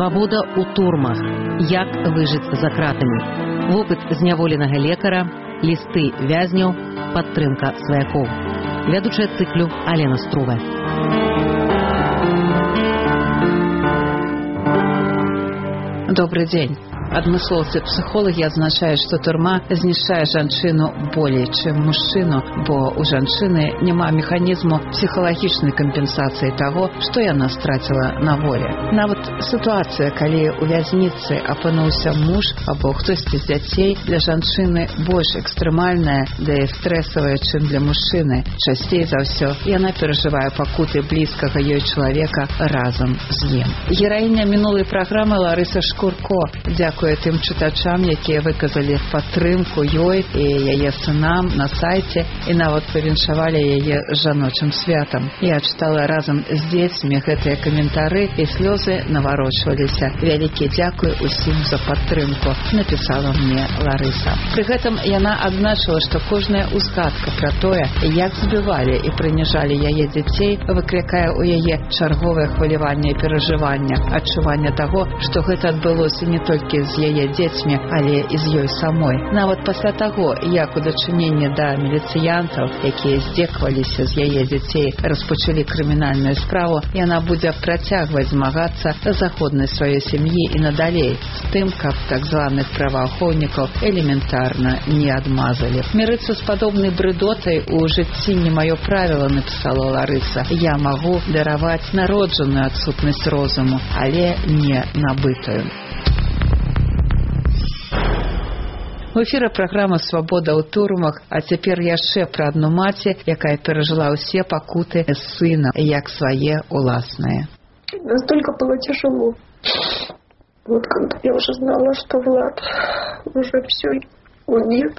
Свабода ў турмах. Як выжыць за кратамі. Вопыт зняволенага лекара, лісты вязняў, падтрымка сваякоў. Вядучая цыклю Алена Струва. Добрый день. Адмыслоўцы-псіхолагі азначаюць, што турма знішчае жанчыну болей, чым мужчыну, бо у жанчыны няма механізму псіхалагічнай кампенсацыі таго, што яна страціла на волі. Нават сітуацыя, калі у вязніцы апынуўся муж або хтосьці з дзяцей, для жанчыны больш экстрэмальная, да і стрэсавая, чым для мужчыны. Часцей за ўсё яна перажывае пакуты блізкага ёй чалавека разам з ім. Гераіня мінулай праграмы Ларыса Шкурко. Дзякуе тым чытачам, якія выказалі падтрымку ёй і яе сынам на сайце і нават павіншавалі яе жаночым святам. Я чытала разам з дзецьмі гэтыя каментары і слёзы наварочваліся. Вялікі дзякуй усім за падтрымку, напісала мне Ларыса. Пры гэтым яна адзначыла, што кожная ўзгадка пра тое, як збівалі і прыніжалі яе дзяцей, выклікае ў яе чарговае хваляванне і перажывання, адчуванне таго, што гэта адбылося не толькі з яе дзецьмі, але і з ёй самой. Нават пасля таго, як у дачыненні да міліцыянтаў, якія здзекаваліся з яе дзяцей, распачалі крымінальную справу, яна будзе працягваць змагацца за годнасць сваёй сям'і і надалей, з тым, каб так званых праваахоўнікаў элементарна не адмазалі. Мірыцца з падобнай брыдотай у жыцці не маё правіла, напісала Ларыса. Я магу дараваць народжаную адсутнасць розуму, але не набытую. У эфіры праграма «Свабода ў турмах», а цяпер яшчэ пра адну маці, якая перажыла ўсе пакуты з сына, як свае уласныя. Настолько было тяжело. Вот когда я уже знала, что Влад уже все, он нет,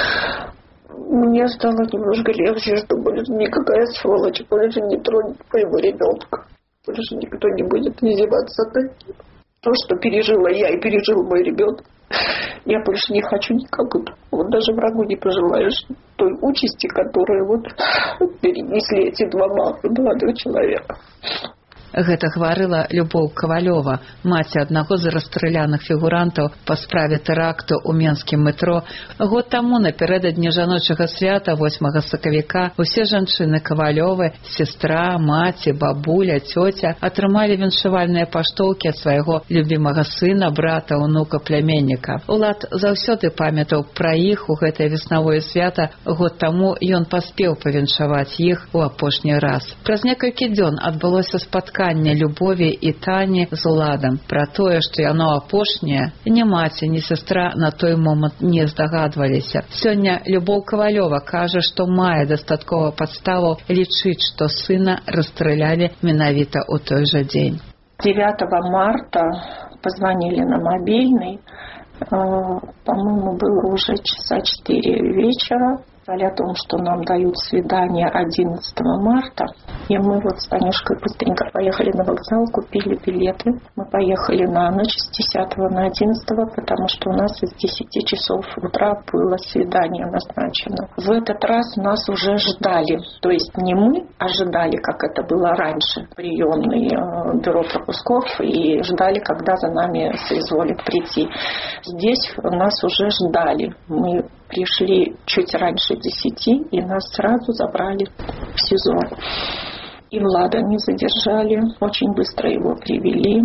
мне стало немножко легче, что больше никакая сволочь больше не тронет моего ребенка. Больше никто не будет издеваться над ним. То, что пережила я и пережил мой ребенок, я больше не хочу никому. Вот даже врагу не пожелаешь той участи, которую вот перенесли эти два молодых человека. Гэта гаварыла Любоў Кавалёва, маці аднаго з расстраляных фігурантаў па справе тэракту ў менскім метро. Год таму напярэдадні жаночага свята 8 сакавіка усе жанчыны Кавалёвы, сестра, маці, бабуля, цёця атрымалі віншавальныя паштоўкі ад свайго любімага сына, брата, унука, пляменніка. Улад заўсёды памятаў пра іх у гэтае веснавое свята. Год таму ён паспеў павіншаваць іх у апошні раз. Праз некалькі дзён адбылося спатканне Любові і Тані з Уладам. Пра тое, што яно апошняе, ні маці, ні сестра на той момант не здагадваліся. Сёння Любоў Кавалёва кажа, што мае дастаткова падставаў лічыць, што сына расстралялі менавіта ў той жа дзень. 9 марта позвонили на мобильный, по-моему, было уже часа 4 вечера. О том, что нам дают свидание 11 марта. И мы вот с Танюшкой быстренько поехали на вокзал, купили билеты. Мы поехали на ночь с 10 на 11, потому что у нас с 10 часов утра было свидание назначено. В этот раз нас уже ждали. То есть не мы ожидали, как это было раньше, приемный бюро пропусков, и ждали, когда за нами соизволит прийти. Здесь нас уже ждали. Мы пришли чуть раньше 10, и нас сразу забрали в СИЗО. И Влада не задержали, очень быстро его привели,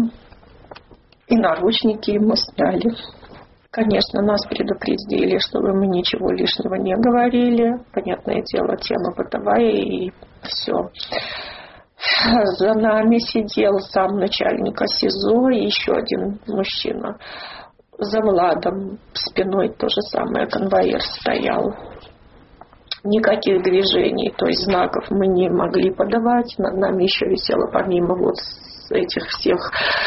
и наручники ему сняли. Конечно, нас предупредили, чтобы мы ничего лишнего не говорили. Понятное дело, тема бытовая, и все. За нами сидел сам начальника СИЗО и еще один мужчина. За Владом спиной то же самое конвоир стоял. Никаких движений, то есть знаков мы не могли подавать. Над нами еще висела, помимо вот этих всех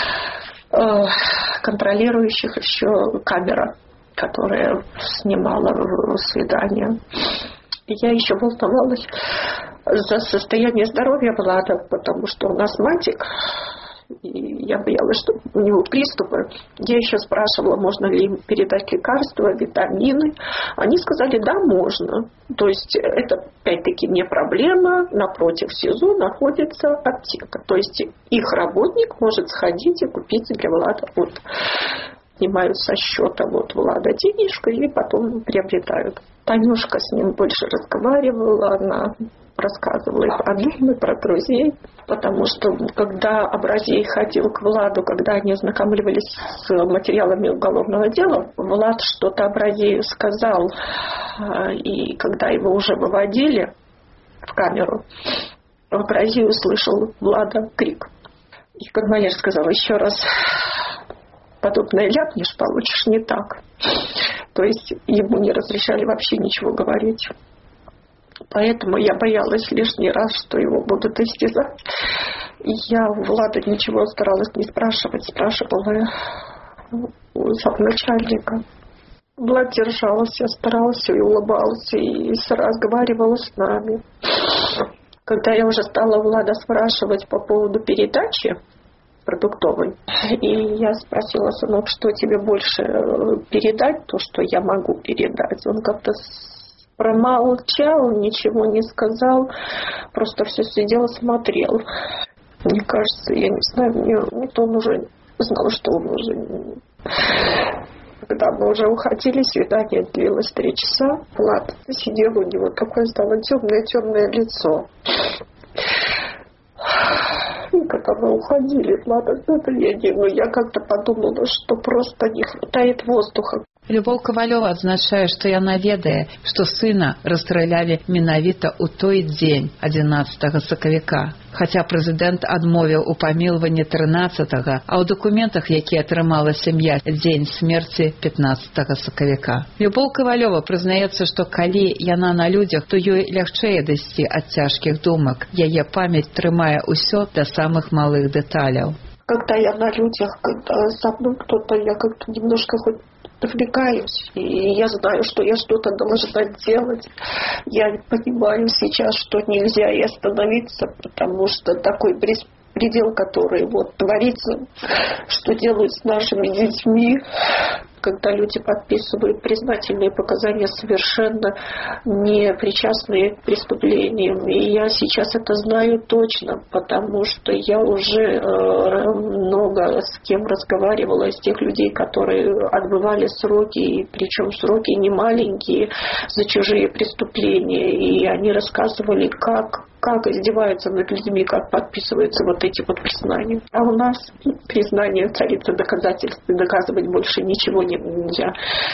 контролирующих, еще камера, которая снимала свидание. И я еще волновалась за состояние здоровья Влада, потому что у нас матик. и я боялась, что у него приступы. Я еще спрашивала, можно ли им передать лекарства, витамины. Они сказали, да, можно. То есть это, опять-таки, не проблема. Напротив СИЗО находится аптека. То есть их работник может сходить и купить для Влада. Вот снимают со счета Влада денежку и потом приобретают. Танюшка с ним больше разговаривала, она рассказывала и про дом, и про друзей. Потому что когда Абразей ходил к Владу, когда они ознакомливались с материалами уголовного дела, Влад что-то Абразею сказал. И когда его уже выводили в камеру, Абразей услышал Влада крик. И конвоир сказал, еще раз подобное ляпнешь, получишь не так. То есть ему не разрешали вообще ничего говорить. Поэтому я боялась лишний раз, что его будут истязать. Я у Влада ничего старалась не спрашивать. Спрашивала у начальника. Влад держался, старался и улыбался, и разговаривал с нами. Когда я уже стала Влада спрашивать по поводу передачи продуктовой, и я спросила, сынок, что тебе больше передать, то, что я могу передать. Он как-то промолчал, ничего не сказал, просто все сидел, смотрел. Мне кажется, я не знаю, то он уже знал, что он уже... Когда мы уже уходили, свидание длилось 3 часа. Влад сидел, у него такое стало темное лицо. И когда мы уходили, Влада, я как-то подумала, что просто не хватает воздуха. Любоў Кавалёва адзначае, што яна ведае, што сына расстралялі менавіта ў той дзень, 11 сакавіка. Хаця прэзідэнт адмовіў у памілванні 13-го, а ў дакументах, якія атрымала сям'я, дзень смерці 15 сакавіка. Любоў Кавалёва прызнаецца, што калі яна на людзях, то ёй лягчэй адысці ад цяжкіх думак. Яе памяць трымае ўсё да самых малых дэталяў. Когда я на людях, когда со мной кто-то, я как-то немножко хоть отвлекаюсь, и я знаю, что я что-то должна делать. Я понимаю сейчас, что нельзя и остановиться, потому что такой беспредел, который творится, что делают с нашими детьми, когда люди подписывают признательные показания, совершенно не причастные к преступлениям. И я сейчас это знаю точно, потому что я уже много с кем разговаривала, из тех людей, которые отбывали сроки, и причем сроки не маленькие, за чужие преступления. И они рассказывали, как издеваются над людьми, как подписываются эти признания. А у нас признание царица доказательств, и доказывать больше ничего нельзя.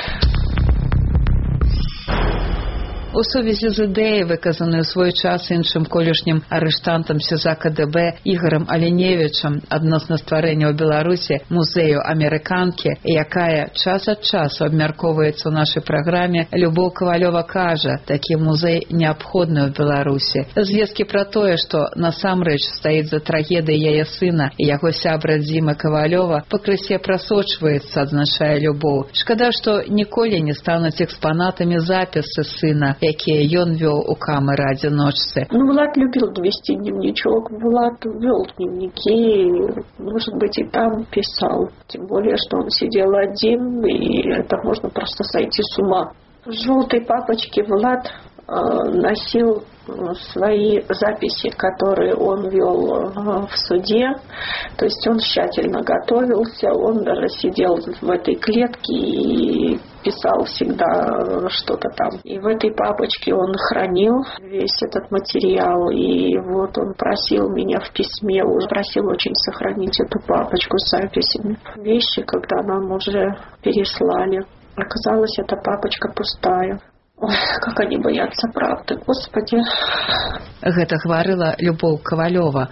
У сувязі з ідэяй, выказанай у свой час іншым колішнім арыштантам СІЗА КДБ Ігорем Аленевічам адносна стварэння ў Беларусі музею амерыканкі, якая час ад часу абмяркоўваецца ў нашай праграме, Любоў Кавалёва кажа, такі музей неабходны ў Беларусі. Звесткі пра тое, што насамрэч стаіць за трагедыяй яе сына і яго сябра Дзімы Кавалёва, пакрысе прасочваецца, адзначае Любоў. Шкада, што ніколі не стануць экспанатамі запісы сына, якія ён вёў у камеры адзіночцы. Влад любил вести дневничок, Влад вел дневники, может быть, и там писал. Тем более, что он сидел один, и это можно просто сойти с ума. В желтой папочке Влад носил свои записи, которые он вел в суде. То есть он тщательно готовился, он даже сидел в этой клетке и писал всегда что-то там. И в этой папочке он хранил весь этот материал. И он просил меня в письме, просил очень сохранить эту папочку с записями. Вещи, когда нам уже переслали, оказалось, эта папочка пустая. Ой, как они боятся правды, Господи. Гэта гаварыла Любоў Кавалёва.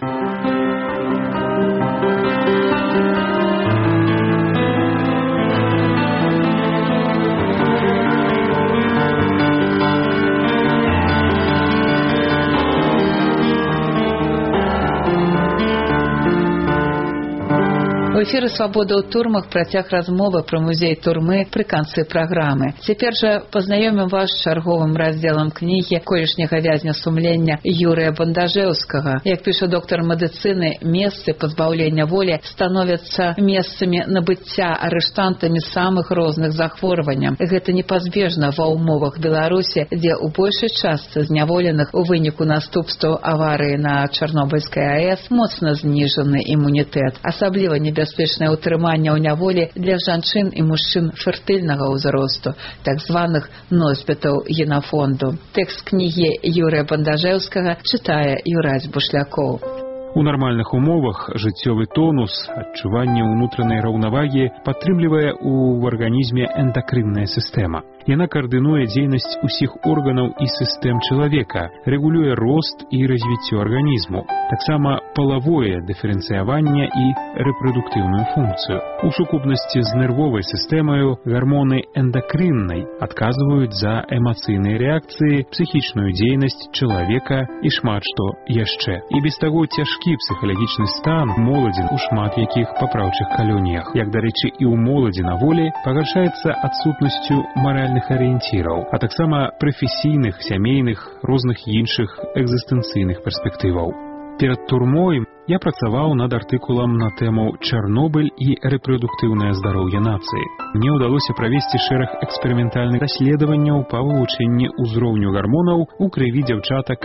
У У эфіры «Свабода ў турмах» працяг размовы пра музей турмы пры канцы праграмы. Цяпер жа пазнаёмім вас з чарговым раздзелам кнігі колішняга вязня сумлення Юрыя Бандажэўскага. Як піша доктар медыцыны, месцы пазбаўлення волі становяцца месцамі набыцця арыштантамі самых розных захворванняў. Гэта непазбежна ва ўмовах Беларусі, дзе ў большай частцы зняволеных у выніку наступстваў аварыі на Чарнобыльскай АЭС моцна зніжаны імунітэт. Асабліва небяспечнае ўтрыманне ў няволі для жанчын і мужчын фертыльнага ўзросту, так званых носьбітаў генафонду. Тэкст кнігі Юрыя Бандажэўскага чытае Юрась Бушлякоў. У нармальных умовах жыццёвы тонус, адчуванне ўнутранай раўнавагі падтрымлівае ў арганізме эндакрынная сістэма. Яна каардынуе дзейнасць усіх органаў і сістэм чалавека, рэгулюе рост і развіццё арганізму, таксама палавое дыферэнцыяванне і рэпрадуктыўную функцыю. У сукупнасці з нервовай сістэмаю гармоны эндакрыннай адказваюць за эмацыйныя рэакцыі, псіхічную дзейнасць чалавека і шмат што яшчэ. І без таго цяжкі псіхалагічны стан моладзі у шмат якіх папраўчых калоніях. Як, дарэчы, і ў моладзі на волі пагаршаецца адсутнасцю маральных арыенціраў, а таксама прафесійных, сямейных, розных іншых экзістэнцыйных перспектываў. Перад турмой я працаваў над артыкулам на тэму «Чарнобыль і рэпрадуктыўнае здароўе нацыі». Мне ўдалося правесці шэраг эксперыментальных даследаванняў па вывучэнні ўзроўню гармонаў у крыві дзяўчатак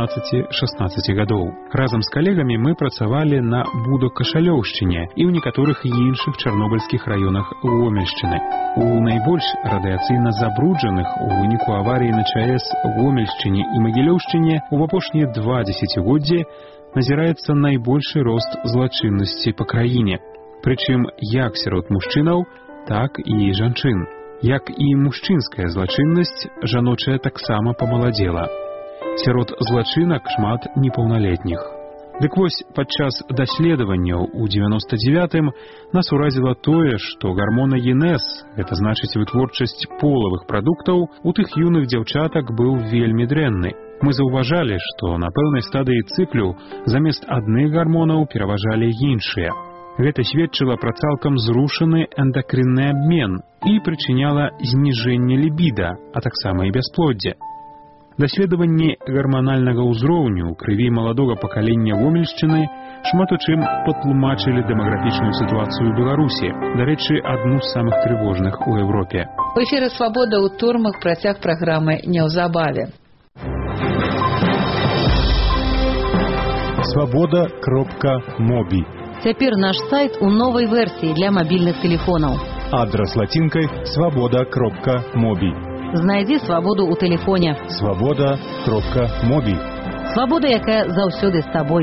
15-16 гадоў. Разам з калегамі мы працавалі на Будо-Кашалёўшчыне і ў некаторых іншых чарнобыльскіх раёнах Гомельшчыны. У найбольш радыяцыйна забруджаных у выніку аварыі на ЧАЭС Гомельшчыне і Магілёўшчыне ў апошнія 2 дзесяцігоддзі назіраецца найбольшы рост злачыннасці па краіне. Прычым як сярод мужчынаў, так і жанчын. Як і мужчынская злачыннасць, жаночая таксама памаладзела. Сярод злачынак шмат непаўналетніх. Дык вось, падчас даследаванняў у 99-м нас уразіла тое, што гармонагенез, гэта значыць вытворчасць полавых прадуктаў, у тых юных дзяўчатак быў вельмі дрэнны. Мы заўважалі, што на пэўнай стадыі цыклю замест адных гармонаў пераважалі іншыя. Гэта сведчыла пра цалкам зрушаны эндакрынны абмен і прычыняла зніжэнне лібіда, а таксама і бясплоддзе. Даследаванні гарманальнага ўзроўню ў крыві маладога пакалення Гомельшчыны шмат у чым патлумачылі дэмаграфічную сітуацыю ў Беларусі, дарэчы, адну з самых трывожных у Еўропе. У эфіры «Свабода ў турмах» працяг праграмы неўзабаве. Свобода.моби. Цяпер наш сайт у новай версіі для мабільных тэлефонаў. Адрас латинкой свобода.моби. Знайдзі свабоду ў тэлефоне. Свобода.моби. Свабода, якая заўсёды з табой.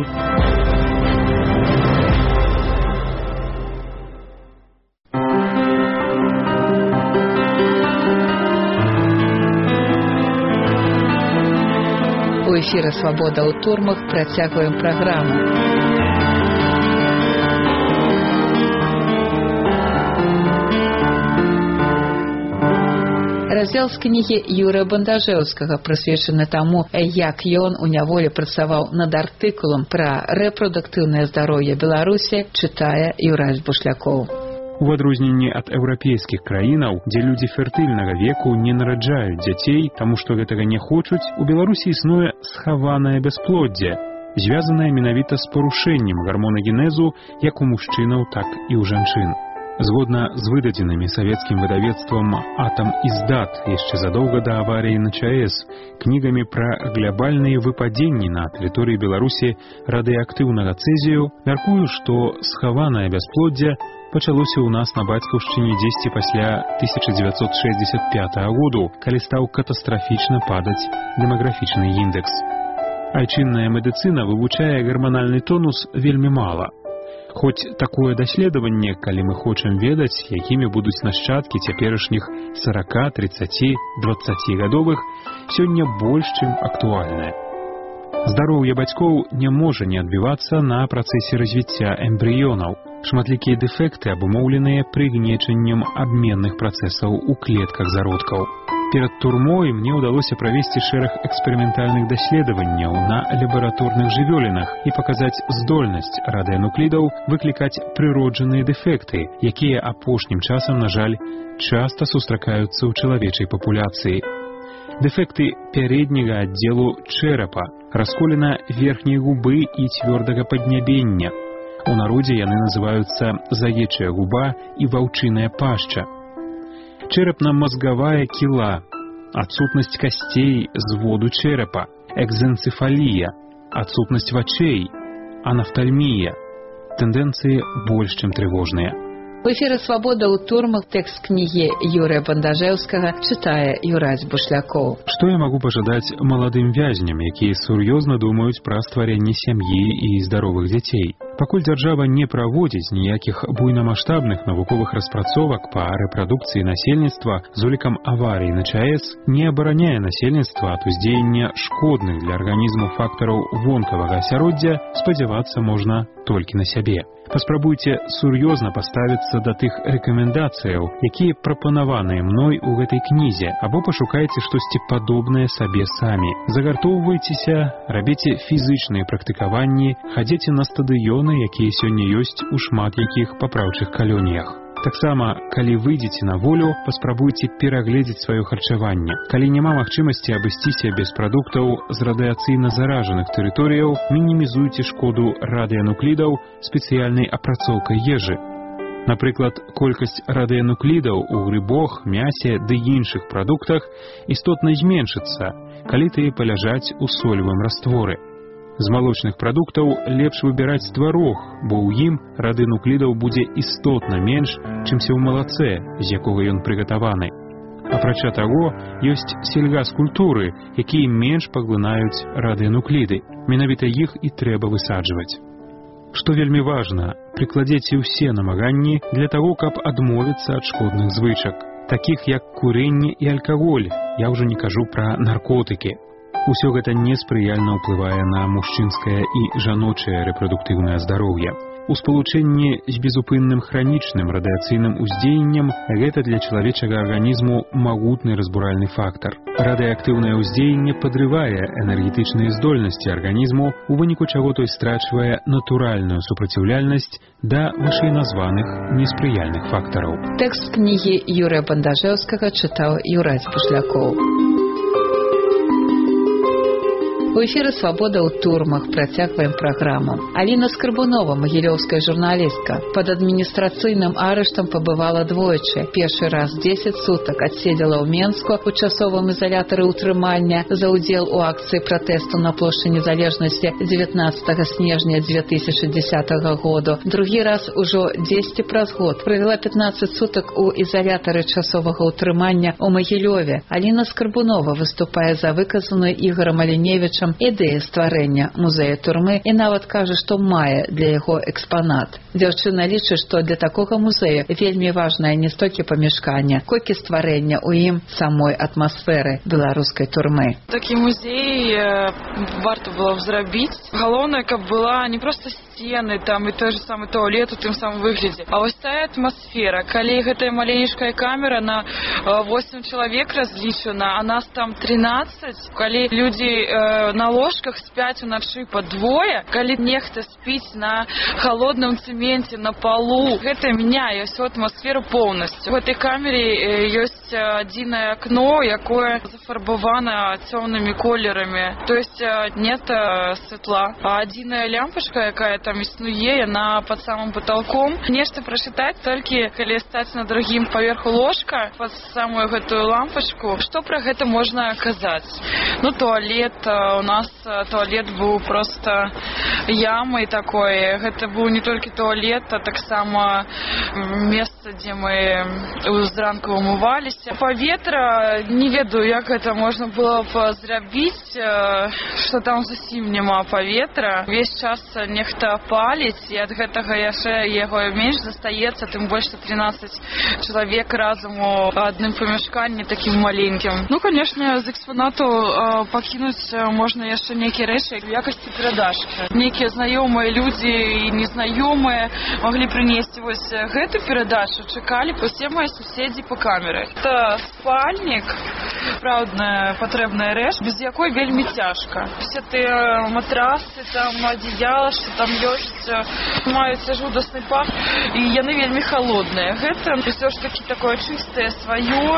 У эфіры «Свабода ў турмах» працягваем праграму. Раздзел з кнігі Юрыя Бандажэўскага прысвечаны таму, як ён у няволі працаваў над артыкулам пра рэпрадуктыўнае здароўе Беларусі, чытае Юрась Бушлякоў. У адрозненні ад еўрапейскіх краінаў, дзе людзі фертыльнага веку не нараджаюць дзяцей, таму што гэтага не хочуць, у Беларусі існуе схаванае бясплоддзе, звязанае менавіта з парушэннем гармонагенезу як у мужчынаў, так і ў жанчын. Згодна з выдадзенымі савецкім выдавецтвам «Атам Издат» яшчэ задоўга да аварыі на ЧАЭС кнігамі пра глябальныя выпадзенні на тэрыторыі Беларусі радыеактыўнага цэзію, мяркую, што схаванае бясплоддзе пачалося ў нас на бацькаўшчыне дзесьці пасля 1965 году, калі стаў катастрафічна падаць дэмаграфічны індэкс. Айчынная медыцына вывучае гарманальны тонус вельмі мала. Хоць такое даследаванне, калі мы хочам ведаць, якімі будуць нашчадкі цяперашніх 40, 30, 20гадовых, сёння больш чым актуальнае. Здароўе бацькоў не можа не адбівацца на працэсе развіцця эмбрыёнаў. Шматлікія дэфекты абумоўленыя прыгнечаннем абменных працэсаў у клетках зародкаў. Перад турмой мне ўдалося правесці шэраг эксперыментальных даследаванняў на лабараторных жывёлінах і паказаць здольнасць радыянуклідаў выклікаць прыроджаныя дэфекты, якія апошнім часам, на жаль, часта сустракаюцца ў чалавечай папуляцыі. Дэфекты пярэдняга аддзелу чэрапа, расколіна верхняй губы і цвёрдага паднябення. У народзе яны называюцца заечая губа і ваўчыная пашча. Чэрапна-мазгавая кіла, адсутнасць касцей зводу чэрапа, экзэнцэфалія, адсутнасць вачэй, анафтальмія. Тэндэнцыі больш, чым трывожныя. В эфіры «Свабода» ў турмах тэкст кнігі Юрыя Бандажэўскага чытае Юрась Бушлякоў. Што я магу пажадаць маладым вязням, якія сур'ёзна думаюць пра стварэнне сям'і і здаровых дзяцей? Пакуль дзяржава не праводзіць ніякіх буйнамаштабных навуковых распрацовак па рэпрадукцыі насельніцтва з улікам аварый на ЧАЭС, не абараняе насельніцтва ад уздзеяння шкодных для арганізму фактараў вонкавага асяроддзя, спадзявацца можна толькі на сябе. Паспрабуйце сур'ёзна паставіцца да тых рэкамендацыяў, якія прапанаваныя мной у гэтай кнізе, або пашукайце штосьці падобнае сабе самі. Загартоўвайцеся, рабіце фізычныя практыкаванні, хадзіце на стадыёны, якія сёння ёсць у шмат якіх папраўчых калоніях. Таксама, калі выйдзеце на волю, паспрабуйце перагледзець сваё харчаванне. Калі няма магчымасці абысціся без прадуктаў з радыяцыйна заражаных тэрыторыяў, мінімізуйце шкоду радыянуклідаў спецыяльнай апрацоўкай ежы. Напрыклад, колькасць радыянуклідаў у грыбах, мясе ды іншых прадуктах істотна зменшыцца, калі тыя паляжаць у солевым растворы. З малочных прадуктаў лепш выбіраць тварог, бо ў ім радыянуклідаў будзе істотна менш, чымся ў малаце, з якога ён прыгатаваны. Апрача таго, ёсць сельгаскультуры, якія менш паглынаюць радыянукліды. Менавіта іх і трэба высаджваць. Што вельмі важна, прыкладзеце ўсе намаганні для таго, каб адмовіцца ад шкодных звычак, такіх як курэнне і алкаголь, я ўжо не кажу пра наркотыкі. Усё гэта неспрыяльна ўплывае на мужчынскае і жаночае рэпрадуктыўнае здароўе. У спалучэнні з безупынным хранічным радыяцыйным уздзеяннем гэта для чалавечага арганізму магутны разбуральны фактар. Радыеактыўнае ўздзеянне падрывае энергетычныя здольнасці арганізму, у выніку чаго той страчвае натуральную супраціўляльнасць да вышэйназваных неспрыяльных фактараў. Тэкст кнігі Юрыя Бандажэўскага чытаў Юрась Бушлякоў. У эфіры «Свабода» ў турмах працягваем праграму. Аліна Скарбунова, магілёўская журналістка, пад адміністрацыйным арыштам пабывала двойчы. Першы раз 10 сутак адседзела ў Менску у часовым ізалятары ўтрымання за ўдзел у акцыі пратэсту на плошчы Незалежнасці 19 снежня 2010 году. Другі раз ужо 10 праз год правяла 15 сутак у ізалятары часовага ўтрымання ў Магілёве. Аліна Скарбунова выступае за выказаную Ігорам Аліневічам ідэю стварэння музея турмы і нават кажа, што мае для яго экспанат. Дзяўчына лічыць, што для такога музея вельмі важнае не столькі памяшкання, колькі стварэння ў ім самой атмасферы беларускай турмы. Такі музей варта было б зрабіць. Галоўнае, каб была не проста сцены там і той же самы туалет у тым самым выглядзе, а вось тая атмасфера. Калі гэтая маленечкая камера на 8 чалавек разлічана, а нас там 13, калі людзі на ложках спяць уначы па двое, калі нехта спіць на холодным цеменце на полу, гэта мяняе всю атмасферу поўнасцю. В этой камере ёсць адзінае акно, якое зафарбавана цёмнымі колерамі, то есть нет святла. А адзіная лямпачка, якая там існуе, яна пад самым потолком. Нешта прачытаць толькі калі стаць на другім паверху ложка пад самую гэтую лампачку. Што пра гэта можна казаць? Ну, туалет, у нас туалет быў проста ямай такой. Гэта быў не толькі туалет, а таксама месца, дзе мы зранку умываліся. Паветра, не ведаю, як гэта можна было б зрабіць, што там зусім няма паветра. Весь час нехта паліць, і ад гэтага яшчэ яго менш застаецца, тым больш, што 13 чалавек разам у адным памяшканні такім маленькім. Ну, канешне, з экспанату пакінуць можна яшчэ нейкія рэчы в якасці перадачкі. Нейкія знаёмыя людзі і незнаёмыя маглі прынесці вось гэту перадачку. что чекали все мои соседи по камеры. Это спальник, правда, потребная рэч, без якой вельми тяжко. Все эти матрасы, там, одеяло, что там ёсць, маюцца жудасны пах, и яны вельми холодные. Это все ж таки такое чистое свое,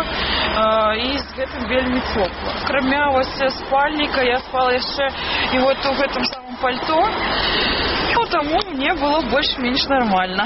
и с этим вельми тепло. Кроме спальника я спала еще и вот в этом самом пальто, потому мне было больше-меньше нормально.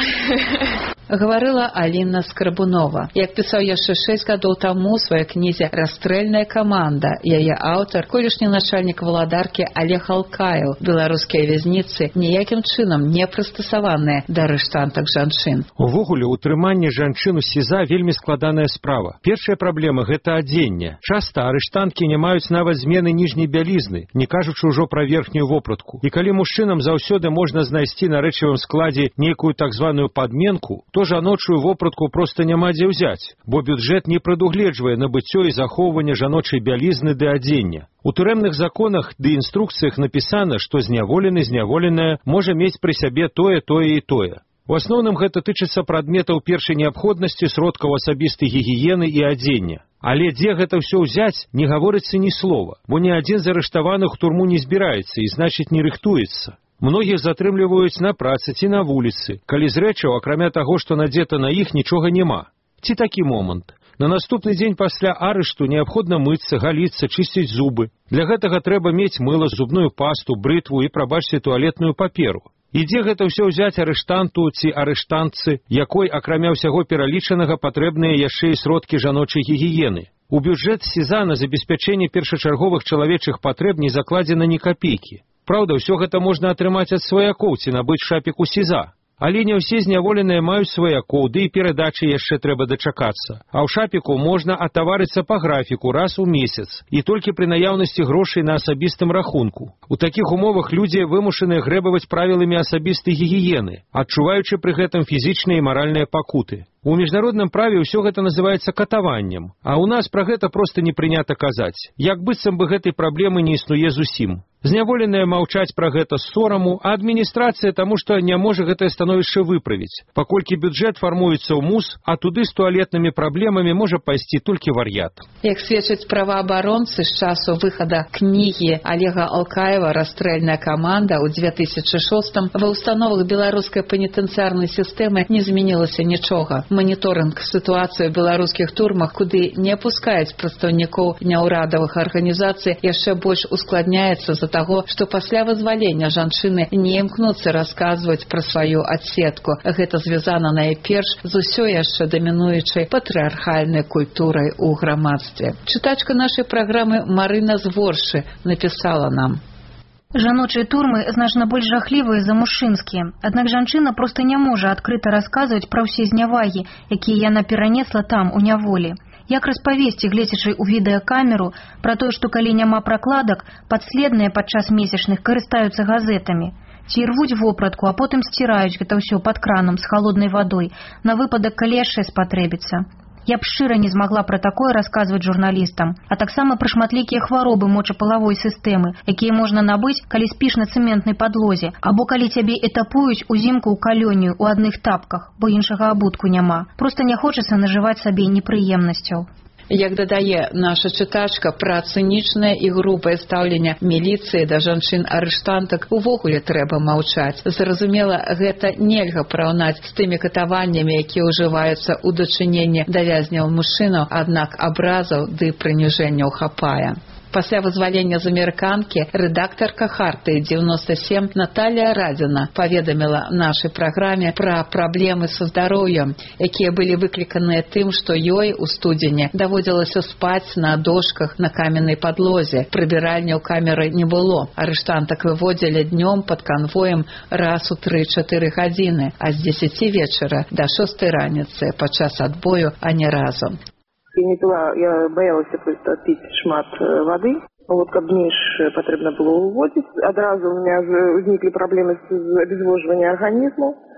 Гаварыла Аліна Скарбунова. Як пісаў яшчэ 6 гадоў таму у сваёй кнізе «Расстрэльная каманда», яе аўтар, колішні начальнік валадаркі Олег Алкаев, беларускія вязніцы ніякім чынам не прыстасаваныя да арыштантак жанчын. Увогуле, утрыманне жанчын у СІЗА вельмі складаная справа. Першая праблема – гэта адзенне. Часта арыштанткі не маюць нават змены ніжняй бялізны, не кажучы ўжо пра верхнюю вопратку. І калі мужчынам заўсёды можна знайсці на рэчавым складзе нейкую так званую падменку, то жаночую вопратку проста няма дзе ўзяць, бо бюджэт не прадугледжвае набыццё і захоўванне жаночай бялізны ды адзення. У турэмных законах ды інструкцыях напісана, што зняволеная можа мець пры сябе тое і тое. У асноўным гэта тычыцца прадметаў першай неабходнасці, сродкаў асабістай гігіены і адзення. Але дзе гэта ўсё ўзяць, не гаворыцца ні слова, бо ні адзін з арыштаваных у турму не збіраецца і, значыць, не рыхтуецца. Многіх затрымліваюць на працы ці на вуліцы, калі з рэчаў, акрамя таго, што надзета на іх, нічога няма. Ці такі момант. На наступны дзень пасля арышту неабходна мыцца, галіцца, чысціць зубы. Для гэтага трэба мець мыла, зубную пасту, брытву і, прабачце, туалетную паперу. І дзе гэта ўсё ўзяць арыштанту ці арыштантцы, якой, акрамя ўсяго пералічанага, патрэбныя яшчэ і сродкі жаночай гігіены. У бюджэт СІЗА на забеспячэнне першачарговых чалавечых патрэб не закладзена ні капейкі. Праўда, ўсё гэта можна атрымаць ад сваякоў ці набыць шапік у СІЗА. Але не ўсе зняволеныя маюць сваякоў, ды і перадачы яшчэ трэба дачакацца. А ў шапіку можна атаварыцца па графіку раз у месяц, і толькі пры наяўнасці грошай на асабістым рахунку. У такіх умовах людзі вымушаныя грэбаваць правіламі асабістай гігіены, адчуваючы пры гэтым фізічныя і маральныя пакуты. У міжнародным праве ўсё гэта называецца катаваннем, а ў нас пра гэта проста не прынята казаць, як быццам бы гэтай праблемы не існуе зусім. Зняволеныя маўчаць пра гэта з сораму, а адміністрацыя таму, што не можа гэтае становішча выправіць, паколькі бюджэт фармуецца ў МУС, а туды з туалетнымі праблемамі можа пайсці толькі вар'ят. Як сведчаць праваабаронцы, з часу выхада кнігі Олега Алкаева «Расстрэльная каманда» ў 2006 ва ўстановах беларускай пенітэнцыярнай сістэмы не змянілася нічога. Маніторынг сітуацыі ў беларускіх турмах, куды не пускаюць прадстаўнікоў няўрадавых арганізацый, яшчэ больш ускладняецца з-за таго, што пасля вызвалення жанчыны не імкнуцца расказваць пра сваю адсетку. Гэта звязана найперш з усё яшчэ дамінуючай патрыархальнай культурай у грамадстве. Чытачка нашай праграмы Марына Зворшы напісала нам: Жаночыя турмы значна больш жахлівыя за мужчынскія. Аднак жанчына проста не можа адкрыта расказваць пра ўсе знявагі, якія яна перанесла там, у няволі. Як распавесці, гледзячы ў відэакамеру, пра тое, што калі няма пракладак, падследныя падчас месячных карыстаюцца газетамі. Ці рвуць вопратку, а потым сціраюць гэта ўсё пад кранам з халоднай вадой, на выпадак, калі яшчэ спатрэбіцца. Я б шчыра не змагла пра такое расказваць журналістам, а таксама пра шматлікія хваробы мочапалавой сістэмы, якія можна набыць, калі спіш на цэментнай падлозе, або калі цябе этапуюць узімку ў калёнію ў адных тапках, бо іншага абутку няма. Проста не хочацца нажываць сабе непрыемнасцяў. Як дадае наша чытачка, пра цынічнае і грубае стаўленне міліцыі да жанчын-арыштантак увогуле трэба маўчаць. Зразумела, гэта нельга параўнаць з тымі катаваннямі, якія ўжываюцца ў дачыненні да вязняў мужчынаў, аднак абразаў ды прыніжэнняў хапае. Пасля вызвалення з амерыканкі рэдактарка «Харты» 97 Наталья Радзіна паведаміла нашай праграме пра праблемы са здароўем, якія былі выкліканыя тым, што ёй у студзені даводзілася спаць на дошках на каменнай падлозе. Прыбіральня ў камеры не было. Арыштантак выводзілі днём пад канвоем раз у 3-4 гадзіны, а з 10 вечара да 6 раніцы падчас адбою ані разу. Я не пила, я боялась просто пить шмат воды. Вот как меньше потребно было уводить. Одразу у меня возникли проблемы с обезвоживанием организма.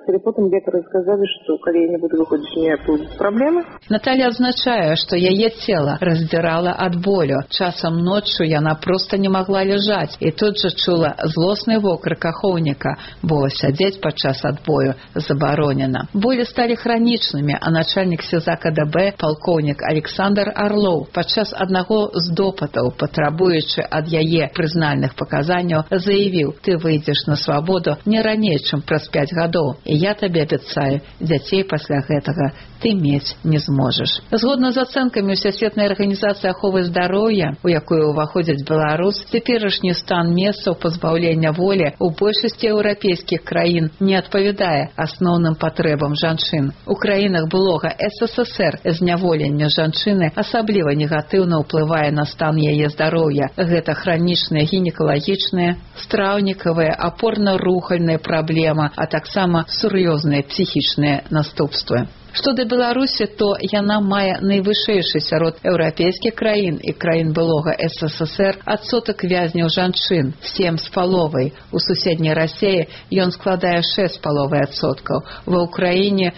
Але потым лекары сказалі, што калі я не буду выходзіць, у меня будуць праблемы. Наталья адзначае, што яе цела раздзірала ад болю. Часам ноччу яна проста не магла ляжаць і тут жа чула злосны вокрык ахоўніка, бо сядзець падчас адбою забаронена. Болі сталі хранічнымі, а начальнік СІЗА КДБ палкоўнік Александр Орлоў падчас аднаго з допытаў, патрабуючы ад яе прызнальных паказанняў, заявіў: «Ты выйдзеш на свабоду не раней, чым праз 5 гадоў. І я табе абяцаю, дзяцей пасля гэтага ты мець не зможаш». Згодна з ацэнкамі Всесветнай арганізацыі аховы здароўя, у якую ўваходзіць Беларусь, цяперашні стан месцаў пазбаўлення волі ў большасці еўрапейскіх краін не адпавядае асноўным патрэбам жанчын. У краінах былога СССР зняволення жанчыны асабліва негатыўна ўплывае на стан яе здароўя. Гэта хранічныя гінекалагічныя, страўнікавыя, апорна-рухальныя праблемы, а таксама сур'ёзныя псіхічныя наступствы. Што да Беларусі, то яна мае найвышэйшы сярод еўрапейскіх краін і краін былога СССР адсотак вязняў жанчын 7,5. У суседняй Расіі ён складае 6,5%, ва Ўкраіне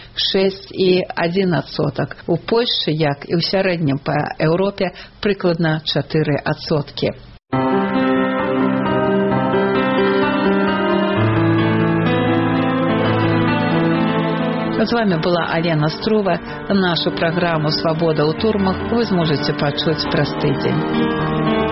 6,1%. У Польшчы, як і ў сярэднім па Еўропе, прыкладна 4%. З вами была Алена Струва. Нашу праграму «Свабода ў турмах» вы зможаце пачуць праз тыдзень.